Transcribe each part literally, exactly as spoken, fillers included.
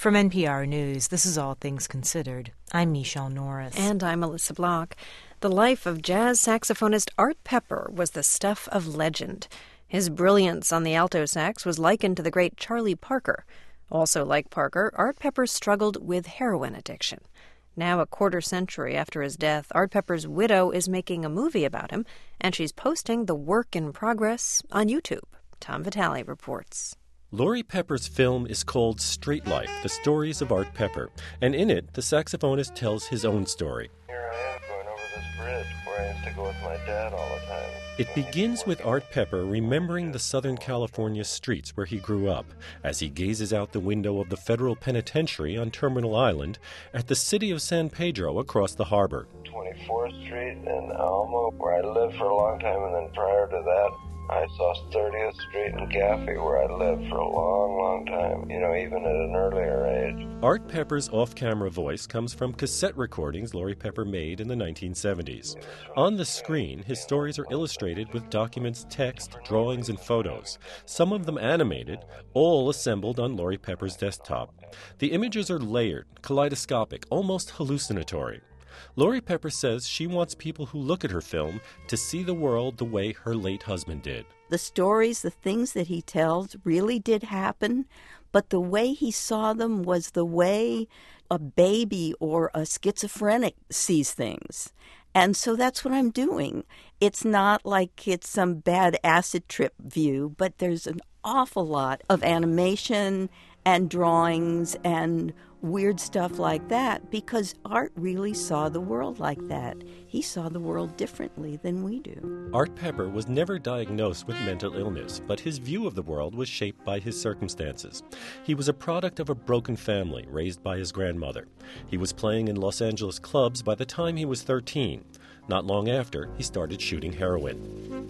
From N P R News, this is All Things Considered. I'm Michelle Norris. And I'm Melissa Block. The life of jazz saxophonist Art Pepper was the stuff of legend. His brilliance on the alto sax was likened to the great Charlie Parker. Also like Parker, Art Pepper struggled with heroin addiction. Now, a quarter century after his death, Art Pepper's widow is making a movie about him, and she's posting the work in progress on YouTube. Tom Vitale reports. Lori Pepper's film is called Straight Life, The Stories of Art Pepper, and in it, the saxophonist tells his own story. Here I am going over this bridge where I used to go with my dad all the time. It begins with Art Pepper remembering the Southern California streets where he grew up, as he gazes out the window of the federal penitentiary on Terminal Island at the city of San Pedro across the harbor. twenty-fourth Street and Alma, where I lived for a long time, and then prior to that, I saw thirtieth Street and Gaffey, where I lived for a long, long time, you know, even at an earlier age. Art Pepper's off-camera voice comes from cassette recordings Lori Pepper made in the nineteen seventies. On the screen, his stories are illustrated with documents, text, drawings, and photos, some of them animated, all assembled on Lori Pepper's desktop. The images are layered, kaleidoscopic, almost hallucinatory. Lori Pepper says she wants people who look at her film to see the world the way her late husband did. The stories, the things that he tells really did happen, but the way he saw them was the way a baby or a schizophrenic sees things. And so that's what I'm doing. It's not like it's some bad acid trip view, but there's an awful lot of animation and drawings and weird stuff like that, because Art really saw the world like that. He saw the world differently than we do. Art Pepper was never diagnosed with mental illness, but his view of the world was shaped by his circumstances. He was a product of a broken family raised by his grandmother. He was playing in Los Angeles clubs by the time he was thirteen. Not long after, he started shooting heroin.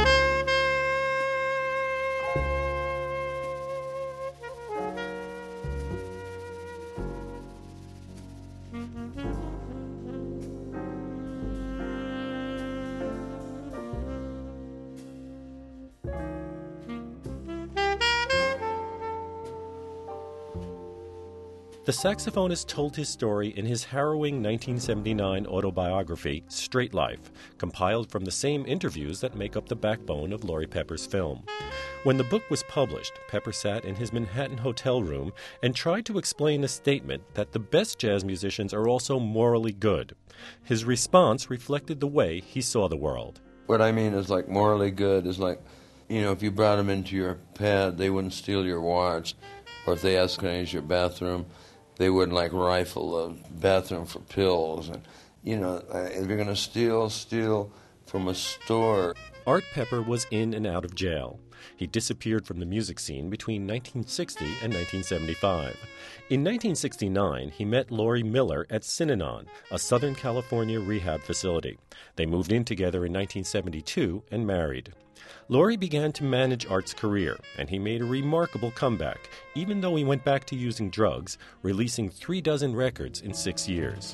The saxophonist told his story in his harrowing nineteen seventy-nine autobiography, Straight Life, compiled from the same interviews that make up the backbone of Lori Pepper's film. When the book was published, Pepper sat in his Manhattan hotel room and tried to explain a statement that the best jazz musicians are also morally good. His response reflected the way he saw the world. What I mean is, like, morally good is like, you know, if you brought them into your pad, they wouldn't steal your watch. Or if they asked, can I use your bathroom, they wouldn't, like, rifle the bathroom for pills. And, you know, if you're going to steal, steal from a store. Art Pepper was in and out of jail. He disappeared from the music scene between nineteen sixty and nineteen seventy-five. In nineteen sixty-nine, he met Lori Miller at Synanon, a Southern California rehab facility. They moved in together in nineteen seventy-two and married. Lori began to manage Art's career, and he made a remarkable comeback, even though he went back to using drugs, releasing three dozen records in six years.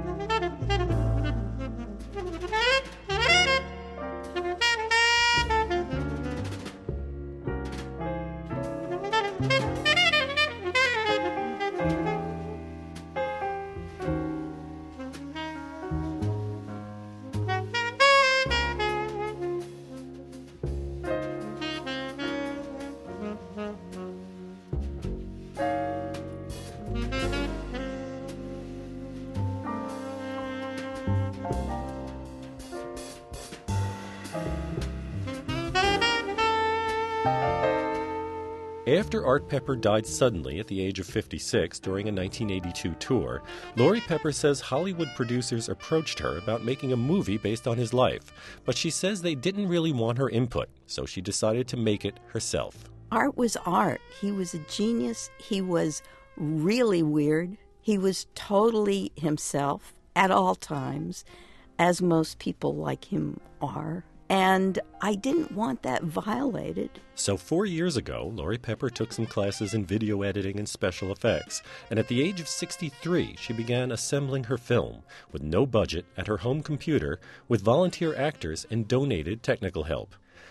After Art Pepper died suddenly at the age of fifty-six during a nineteen eighty-two tour, Lori Pepper says Hollywood producers approached her about making a movie based on his life, but she says they didn't really want her input, so she decided to make it herself. Art was Art. He was a genius. He was really weird. He was totally himself at all times, as most people like him are. And I didn't want that violated. So four years ago, Lori Pepper took some classes in video editing and special effects, and at the age of sixty-three, she began assembling her film with no budget at her home computer with volunteer actors and donated technical help.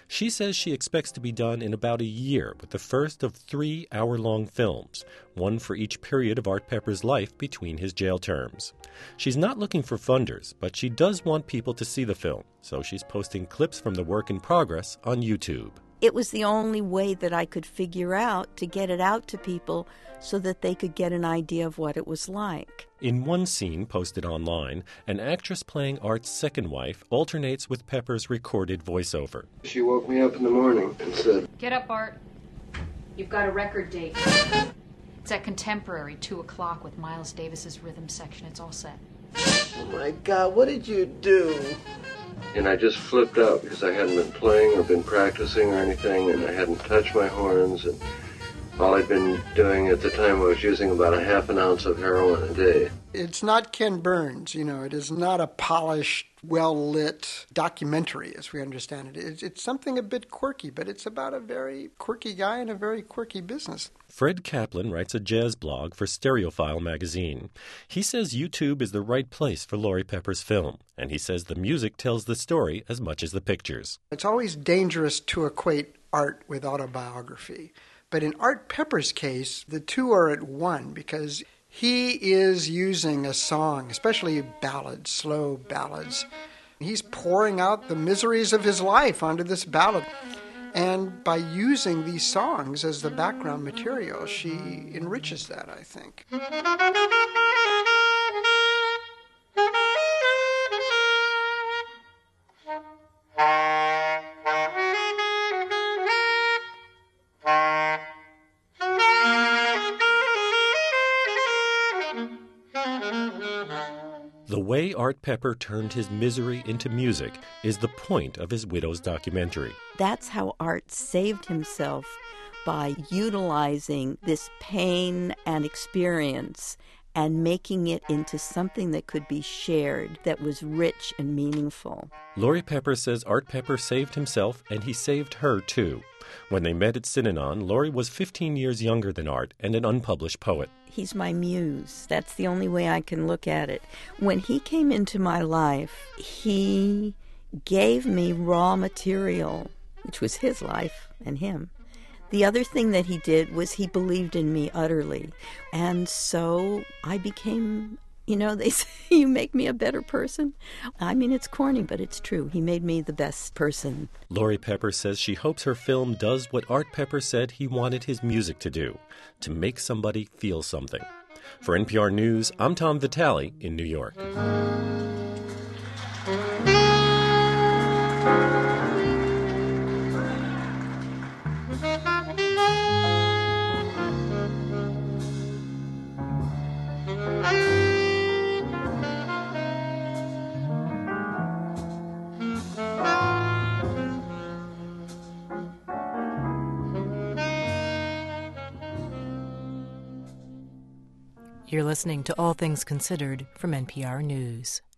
She says she expects to be done in about a year with the first of three hour-long films, one for each period of Art Pepper's life between his jail terms. She's not looking for funders, but she does want people to see the film, so she's posting clips from the work in progress on YouTube. It was the only way that I could figure out to get it out to people so that they could get an idea of what it was like. In one scene posted online, an actress playing Art's second wife alternates with Pepper's recorded voiceover. She woke me up in the morning and said, "Get up, Art. You've got a record date. It's at Contemporary, two o'clock with Miles Davis's rhythm section. It's all set." Oh my God, what did you do? And I just flipped out because I hadn't been playing or been practicing or anything, and I hadn't touched my horns, and all I'd been doing at the time I was using about a half an ounce of heroin a day. It's not Ken Burns, you know, it is not a polished, well-lit documentary as we understand it. It's, it's something a bit quirky, but it's about a very quirky guy in a very quirky business. Fred Kaplan writes a jazz blog for Stereophile magazine. He says YouTube is the right place for Laurie Pepper's film, and he says the music tells the story as much as the pictures. It's always dangerous to equate art with autobiography. But in Art Pepper's case, the two are at one because he is using a song, especially ballads, slow ballads. He's pouring out the miseries of his life onto this ballad. And by using these songs as the background material, she enriches that, I think. The way Art Pepper turned his misery into music is the point of his widow's documentary. That's how Art saved himself, by utilizing this pain and experience and making it into something that could be shared, that was rich and meaningful. Laurie Pepper says Art Pepper saved himself, and he saved her, too. When they met at Synanon, Laurie was fifteen years younger than Art and an unpublished poet. He's my muse. That's the only way I can look at it. When he came into my life, he gave me raw material, which was his life and him. The other thing that he did was he believed in me utterly. And so I became, you know, they say you make me a better person. I mean, it's corny, but it's true. He made me the best person. Laurie Pepper says she hopes her film does what Art Pepper said he wanted his music to do, to make somebody feel something. For N P R News, I'm Tom Vitale in New York. You're listening to All Things Considered from N P R News.